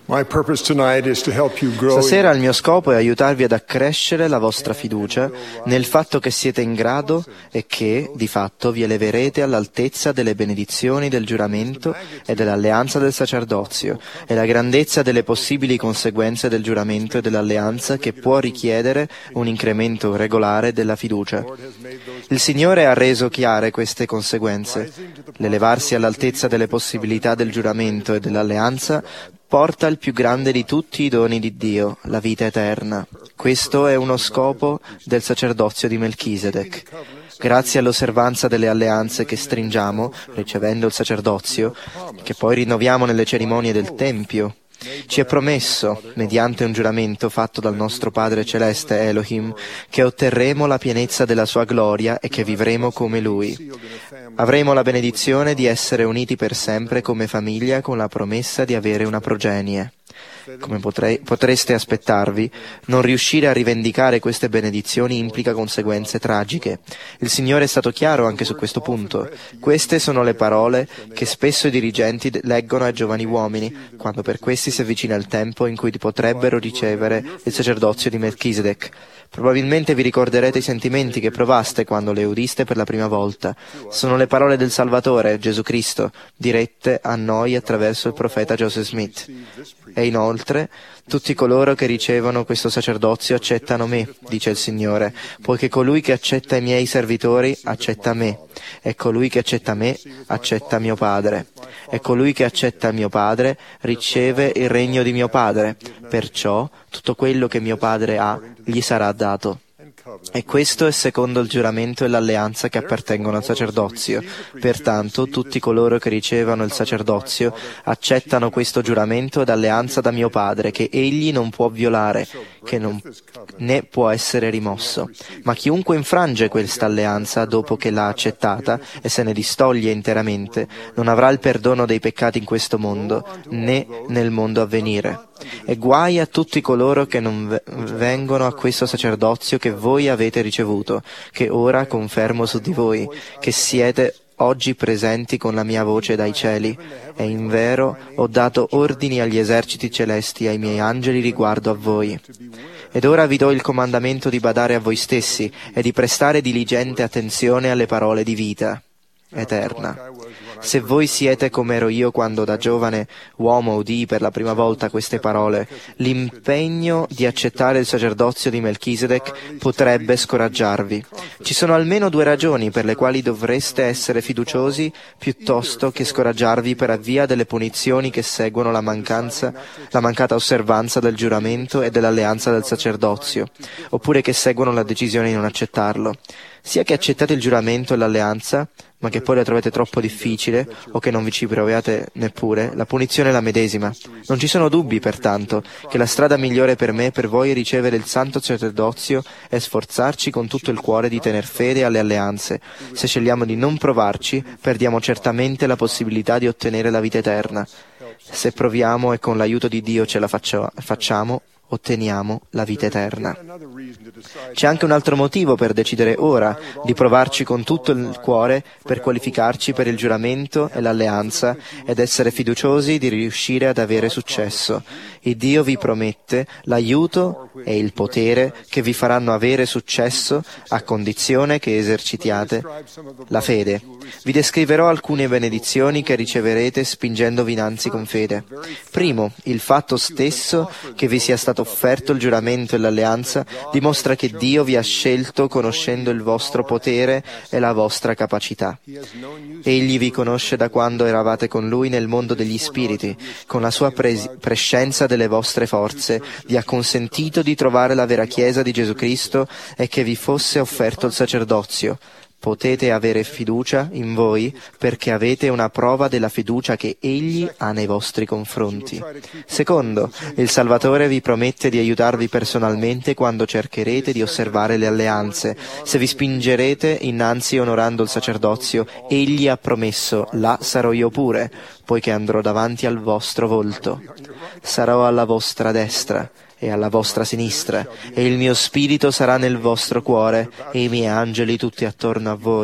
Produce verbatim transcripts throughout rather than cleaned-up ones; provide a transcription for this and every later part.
My purpose tonight is to help you grow. Stasera il mio scopo è aiutarvi ad accrescere la vostra fiducia nel fatto che siete in grado e che, di fatto, vi eleverete all'altezza delle benedizioni del giuramento e dell'alleanza del sacerdozio e la grandezza delle possibili conseguenze del giuramento e dell'alleanza che può richiedere un incremento regolare della fiducia. Il Signore ha reso chiare queste conseguenze. L'elevarsi all'altezza delle possibilità del giuramento e dell'alleanza porta il più grande di tutti i doni di Dio, la vita eterna. Questo è uno scopo del sacerdozio di Melchisedec. Grazie all'osservanza delle alleanze che stringiamo, ricevendo il sacerdozio, che poi rinnoviamo nelle cerimonie del Tempio, ci è promesso, mediante un giuramento fatto dal nostro Padre Celeste Elohim, che otterremo la pienezza della sua gloria e che vivremo come Lui. Avremo la benedizione di essere uniti per sempre come famiglia con la promessa di avere una progenie. Come potrei, potreste aspettarvi, non riuscire a rivendicare queste benedizioni implica conseguenze tragiche. Il Signore è stato chiaro anche su questo punto. Queste sono le parole che spesso i dirigenti leggono ai giovani uomini, quando per questi si avvicina il tempo in cui potrebbero ricevere il sacerdozio di Melchisedec. Probabilmente vi ricorderete i sentimenti che provaste quando le udiste per la prima volta. Sono le parole del Salvatore, Gesù Cristo, dirette a noi attraverso il profeta Joseph Smith. E inoltre, tutti coloro che ricevono questo sacerdozio accettano me, dice il Signore, poiché colui che accetta i miei servitori accetta me, e colui che accetta me accetta mio Padre, e colui che accetta mio Padre riceve il regno di mio Padre, perciò tutto quello che mio Padre ha gli sarà dato. E questo è secondo il giuramento e l'alleanza che appartengono al sacerdozio. Pertanto tutti coloro che ricevono il sacerdozio accettano questo giuramento ed alleanza da mio Padre, che egli non può violare, che non né può essere rimosso. Ma chiunque infrange questa alleanza dopo che l'ha accettata e se ne distoglie interamente, non avrà il perdono dei peccati in questo mondo, né nel mondo a venire. E guai a tutti coloro che non v- vengono a questo sacerdozio che voi avete ricevuto, che ora confermo su di voi, che siete oggi presenti con la mia voce dai cieli, e in vero ho dato ordini agli eserciti celesti e ai miei angeli riguardo a voi. Ed ora vi do il comandamento di badare a voi stessi e di prestare diligente attenzione alle parole di vita eterna. Se voi siete come ero io quando da giovane uomo udii per la prima volta queste parole, l'impegno di accettare il sacerdozio di Melchisedec potrebbe scoraggiarvi. Ci sono almeno due ragioni per le quali dovreste essere fiduciosi piuttosto che scoraggiarvi per via delle punizioni che seguono la mancanza, la mancata osservanza del giuramento e dell'alleanza del sacerdozio, oppure che seguono la decisione di non accettarlo. Sia che accettate il giuramento e l'alleanza, ma che poi la trovate troppo difficile o che non vi ci proviate neppure, la punizione è la medesima. Non ci sono dubbi, pertanto, che la strada migliore per me e per voi è ricevere il santo sacerdozio e sforzarci con tutto il cuore di tener fede alle alleanze. Se scegliamo di non provarci, perdiamo certamente la possibilità di ottenere la vita eterna. Se proviamo e con l'aiuto di Dio ce la faccio- facciamo, otteniamo la vita eterna. C'è anche un altro motivo per decidere ora di provarci con tutto il cuore per qualificarci per il giuramento e l'alleanza ed essere fiduciosi di riuscire ad avere successo. Il Dio vi promette l'aiuto e il potere che vi faranno avere successo a condizione che esercitiate la fede. Vi descriverò alcune benedizioni che riceverete spingendovi innanzi con fede. Primo, il fatto stesso che vi sia stato offerto il giuramento e l'alleanza dimostra che Dio vi ha scelto conoscendo il vostro potere e la vostra capacità. Egli vi conosce da quando eravate con Lui nel mondo degli spiriti, con la sua pres- prescienza delle vostre forze, vi ha consentito di trovare la vera Chiesa di Gesù Cristo e che vi fosse offerto il sacerdozio. Potete avere fiducia in voi perché avete una prova della fiducia che Egli ha nei vostri confronti. Secondo, il Salvatore vi promette di aiutarvi personalmente quando cercherete di osservare le alleanze. Se vi spingerete innanzi onorando il sacerdozio, Egli ha promesso, là sarò io pure, poiché andrò davanti al vostro volto. Sarò alla vostra destra e alla vostra sinistra, e il mio spirito sarà nel vostro cuore, e i miei angeli tutti attorno a voi,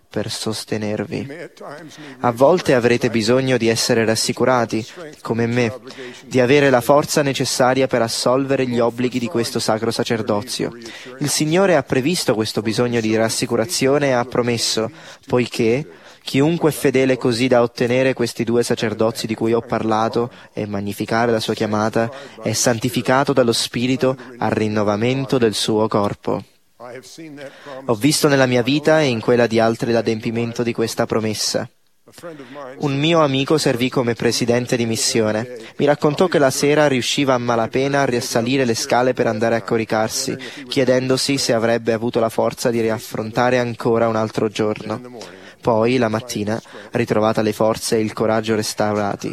per sostenervi. A volte avrete bisogno di essere rassicurati, come me, di avere la forza necessaria per assolvere gli obblighi di questo sacro sacerdozio. Il Signore ha previsto questo bisogno di rassicurazione e ha promesso, poiché chiunque è fedele così da ottenere questi due sacerdozi di cui ho parlato e magnificare la sua chiamata, è santificato dallo Spirito al rinnovamento del suo corpo. Ho visto nella mia vita e in quella di altri l'adempimento di questa promessa. Un mio amico servì come presidente di missione. Mi raccontò che la sera riusciva a malapena a risalire le scale per andare a coricarsi, chiedendosi se avrebbe avuto la forza di riaffrontare ancora un altro giorno. Poi, la mattina, ritrovata le forze e il coraggio restaurati.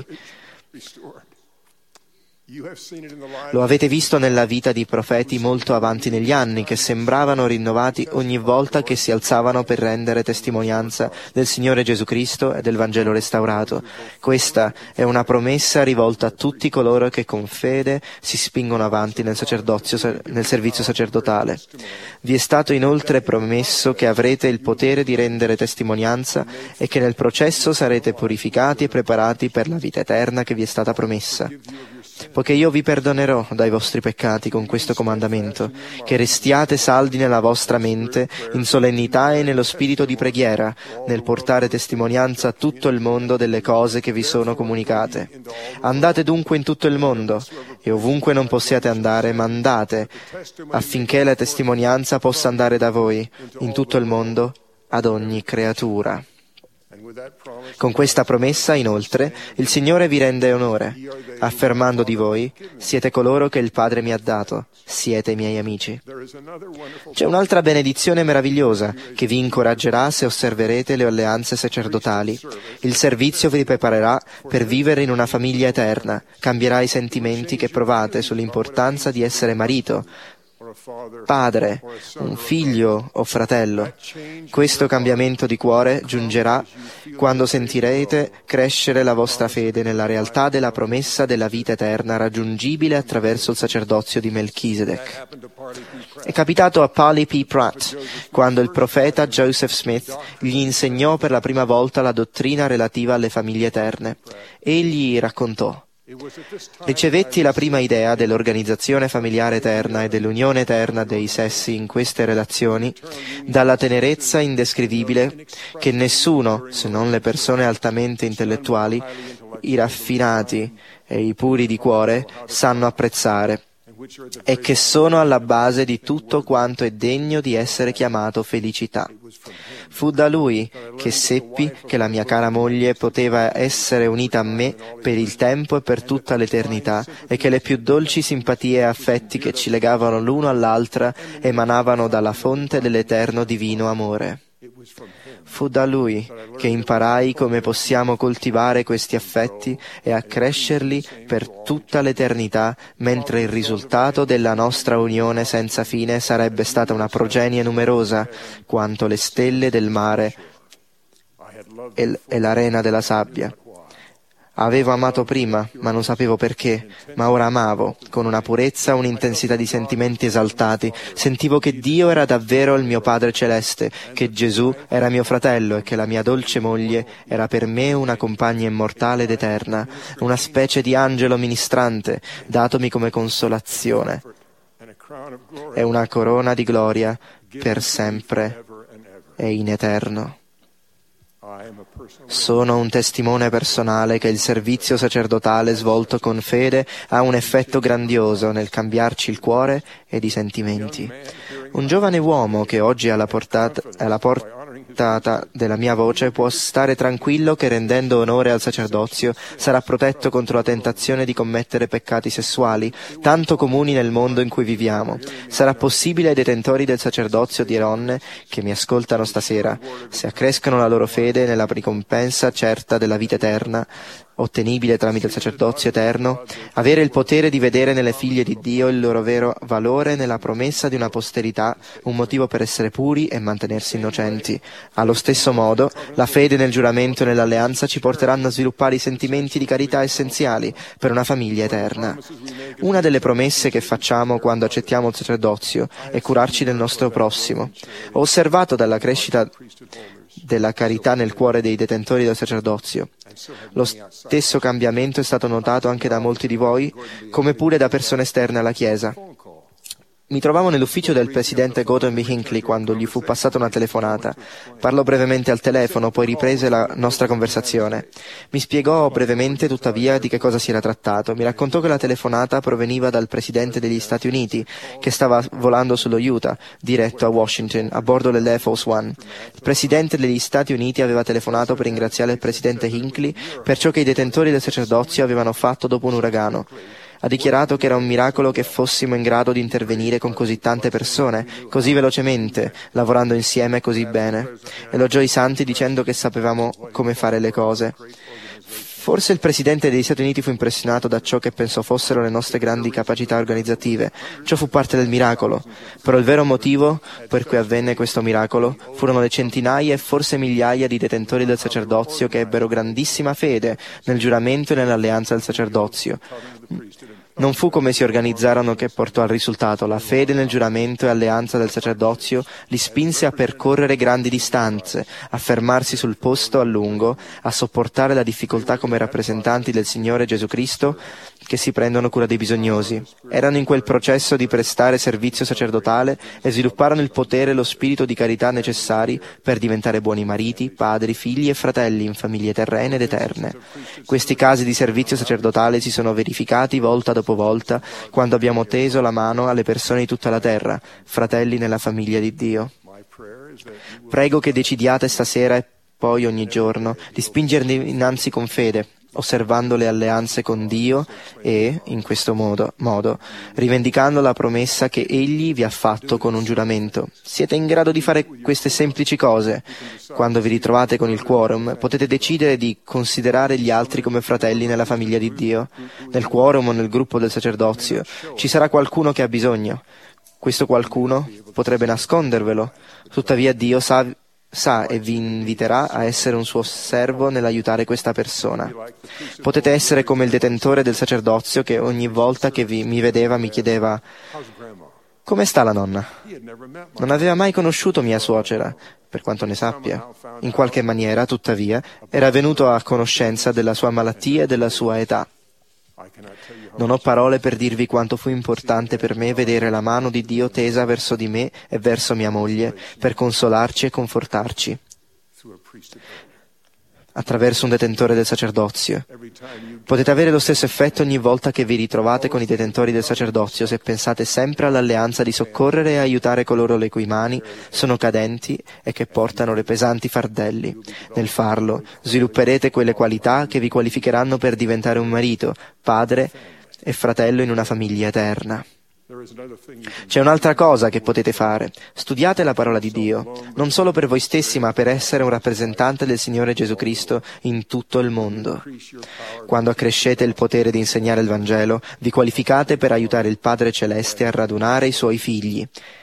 Lo avete visto nella vita di profeti molto avanti negli anni, che sembravano rinnovati ogni volta che si alzavano per rendere testimonianza del Signore Gesù Cristo e del Vangelo restaurato. Questa è una promessa rivolta a tutti coloro che con fede si spingono avanti nel sacerdozio, nel servizio sacerdotale. Vi è stato inoltre promesso che avrete il potere di rendere testimonianza e che nel processo sarete purificati e preparati per la vita eterna che vi è stata promessa. Poiché io vi perdonerò dai vostri peccati con questo comandamento, che restiate saldi nella vostra mente, in solennità e nello spirito di preghiera, nel portare testimonianza a tutto il mondo delle cose che vi sono comunicate. Andate dunque in tutto il mondo, e ovunque non possiate andare, ma andate, affinché la testimonianza possa andare da voi, in tutto il mondo, ad ogni creatura. Con questa promessa, inoltre, il Signore vi rende onore, affermando di voi: siete coloro che il Padre mi ha dato, siete i miei amici. C'è un'altra benedizione meravigliosa che vi incoraggerà se osserverete le alleanze sacerdotali. Il servizio vi preparerà per vivere in una famiglia eterna, cambierà i sentimenti che provate sull'importanza di essere marito, padre, un figlio o fratello. Questo cambiamento di cuore giungerà quando sentirete crescere la vostra fede nella realtà della promessa della vita eterna raggiungibile attraverso il sacerdozio di Melchisedec. È capitato a Polly P. Pratt quando il profeta Joseph Smith gli insegnò per la prima volta la dottrina relativa alle famiglie eterne. Egli raccontò: ricevetti la prima idea dell'organizzazione familiare eterna e dell'unione eterna dei sessi in queste relazioni dalla tenerezza indescrivibile che nessuno, se non le persone altamente intellettuali, i raffinati e i puri di cuore, sanno apprezzare, e che sono alla base di tutto quanto è degno di essere chiamato felicità. Fu da lui che seppi che la mia cara moglie poteva essere unita a me per il tempo e per tutta l'eternità, e che le più dolci simpatie e affetti che ci legavano l'uno all'altra emanavano dalla fonte dell'eterno divino amore. Fu da lui che imparai come possiamo coltivare questi affetti e accrescerli per tutta l'eternità, mentre il risultato della nostra unione senza fine sarebbe stata una progenie numerosa, quanto le stelle del mare e, e l'arena della sabbia. Avevo amato prima, ma non sapevo perché, ma ora amavo, con una purezza, un'intensità di sentimenti esaltati. Sentivo che Dio era davvero il mio Padre Celeste, che Gesù era mio fratello e che la mia dolce moglie era per me una compagna immortale ed eterna, una specie di angelo ministrante, datomi come consolazione, e una corona di gloria per sempre e in eterno. Sono un testimone personale che il servizio sacerdotale svolto con fede ha un effetto grandioso nel cambiarci il cuore ed i sentimenti. Un giovane uomo che oggi è alla portata, alla portata della mia voce può stare tranquillo che, rendendo onore al sacerdozio, sarà protetto contro la tentazione di commettere peccati sessuali, tanto comuni nel mondo in cui viviamo. Sarà possibile ai detentori del sacerdozio di donne che mi ascoltano stasera, se accrescono la loro fede nella ricompensa certa della vita eterna, ottenibile tramite il sacerdozio eterno, avere il potere di vedere nelle figlie di Dio il loro vero valore nella promessa di una posterità, un motivo per essere puri e mantenersi innocenti. Allo stesso modo, la fede nel giuramento e nell'alleanza ci porteranno a sviluppare i sentimenti di carità essenziali per una famiglia eterna. Una delle promesse che facciamo quando accettiamo il sacerdozio è curarci del nostro prossimo. Ho osservato dalla crescita della carità nel cuore dei detentori del sacerdozio. Lo stesso cambiamento è stato notato anche da molti di voi, come pure da persone esterne alla Chiesa. Mi trovavo nell'ufficio del presidente Gordon B. Hinckley quando gli fu passata una telefonata. Parlò brevemente al telefono, poi riprese la nostra conversazione. Mi spiegò brevemente, tuttavia, di che cosa si era trattato. Mi raccontò che la telefonata proveniva dal presidente degli Stati Uniti, che stava volando sullo Utah, diretto a Washington, a bordo dell'Air Force One. Il presidente degli Stati Uniti aveva telefonato per ringraziare il presidente Hinckley per ciò che i detentori del sacerdozio avevano fatto dopo un uragano. Ha dichiarato che era un miracolo che fossimo in grado di intervenire con così tante persone, così velocemente, lavorando insieme così bene. Elogiò i santi dicendo che sapevamo come fare le cose. Forse il presidente degli Stati Uniti fu impressionato da ciò che pensò fossero le nostre grandi capacità organizzative. Ciò fu parte del miracolo. Però il vero motivo per cui avvenne questo miracolo furono le centinaia e forse migliaia di detentori del sacerdozio che ebbero grandissima fede nel giuramento e nell'alleanza del sacerdozio. Non fu come si organizzarono che portò al risultato. La fede nel giuramento e alleanza del sacerdozio li spinse a percorrere grandi distanze, a fermarsi sul posto a lungo, a sopportare la difficoltà come rappresentanti del Signore Gesù Cristo che si prendono cura dei bisognosi. Erano in quel processo di prestare servizio sacerdotale e svilupparono il potere e lo spirito di carità necessari per diventare buoni mariti, padri, figli e fratelli in famiglie terrene ed eterne. Questi casi di servizio sacerdotale si sono verificati volta dopo volta quando abbiamo teso la mano alle persone di tutta la terra, fratelli nella famiglia di Dio. Prego che decidiate stasera e poi ogni giorno di spingervi innanzi con fede, osservando le alleanze con Dio e, in questo modo, modo, rivendicando la promessa che Egli vi ha fatto con un giuramento. Siete in grado di fare queste semplici cose. Quando vi ritrovate con il quorum, potete decidere di considerare gli altri come fratelli nella famiglia di Dio. Nel quorum o nel gruppo del sacerdozio ci sarà qualcuno che ha bisogno. Questo qualcuno potrebbe nascondervelo, tuttavia Dio sa sa e vi inviterà a essere un suo servo nell'aiutare questa persona. Potete essere come il detentore del sacerdozio che ogni volta che vi, mi vedeva mi chiedeva: come sta la nonna? Non aveva mai conosciuto mia suocera, per quanto ne sappia. In qualche maniera, tuttavia, era venuto a conoscenza della sua malattia e della sua età. Non ho parole per dirvi quanto fu importante per me vedere la mano di Dio tesa verso di me e verso mia moglie per consolarci e confortarci attraverso un detentore del sacerdozio. Potete avere lo stesso effetto ogni volta che vi ritrovate con i detentori del sacerdozio se pensate sempre all'alleanza di soccorrere e aiutare coloro le cui mani sono cadenti e che portano le pesanti fardelli. Nel farlo, svilupperete quelle qualità che vi qualificheranno per diventare un marito, padre e fratello in una famiglia eterna. C'è un'altra cosa che potete fare. Studiate la parola di Dio, non solo per voi stessi, ma per essere un rappresentante del Signore Gesù Cristo in tutto il mondo. Quando accrescete il potere di insegnare il Vangelo, vi qualificate per aiutare il Padre Celeste a radunare i Suoi figli.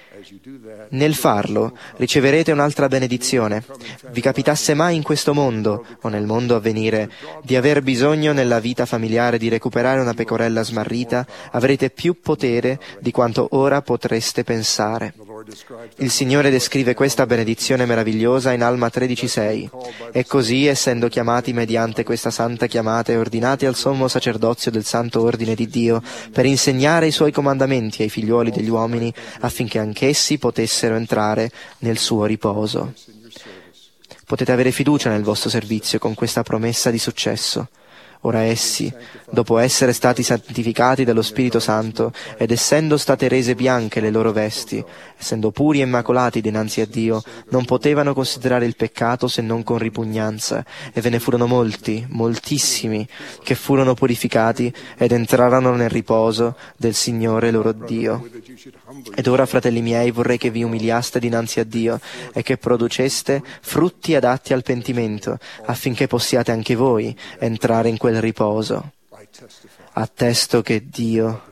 Nel farlo riceverete un'altra benedizione. Vi capitasse mai in questo mondo, o nel mondo a venire, di aver bisogno nella vita familiare di recuperare una pecorella smarrita, avrete più potere di quanto ora potreste pensare. Il Signore descrive questa benedizione meravigliosa in Alma tredici sei. E così, essendo chiamati mediante questa santa chiamata e ordinati al sommo sacerdozio del santo ordine di Dio, per insegnare i Suoi comandamenti ai figliuoli degli uomini, affinché anch'essi potessero entrare nel suo riposo. Potete avere fiducia nel vostro servizio con questa promessa di successo. Ora essi, dopo essere stati santificati dallo Spirito Santo ed essendo state rese bianche le loro vesti, essendo puri e immacolati dinanzi a Dio, non potevano considerare il peccato se non con ripugnanza, e ve ne furono molti, moltissimi, che furono purificati ed entrarono nel riposo del Signore loro Dio. Ed ora, fratelli miei, vorrei che vi umiliaste dinanzi a Dio e che produceste frutti adatti al pentimento, affinché possiate anche voi entrare in quel riposo. Attesto che Dio,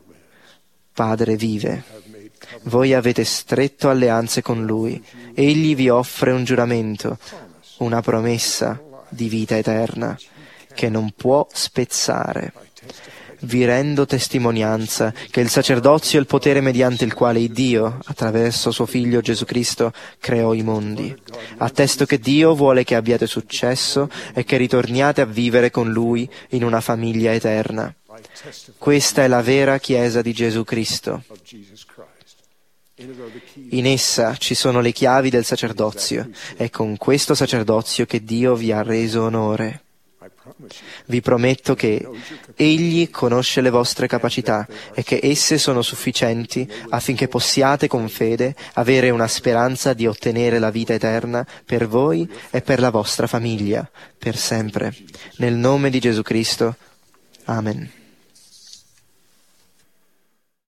Padre, vive. Voi avete stretto alleanze con Lui. Egli vi offre un giuramento, una promessa di vita eterna, che non può spezzare. Vi rendo testimonianza che il sacerdozio è il potere mediante il quale Dio, attraverso suo Figlio Gesù Cristo, creò i mondi. Attesto che Dio vuole che abbiate successo e che ritorniate a vivere con Lui in una famiglia eterna. Questa è la vera Chiesa di Gesù Cristo. In essa ci sono le chiavi del sacerdozio. È con questo sacerdozio che Dio vi ha reso onore. Vi prometto che Egli conosce le vostre capacità e che esse sono sufficienti affinché possiate con fede avere una speranza di ottenere la vita eterna per voi e per la vostra famiglia, per sempre. Nel nome di Gesù Cristo. Amen.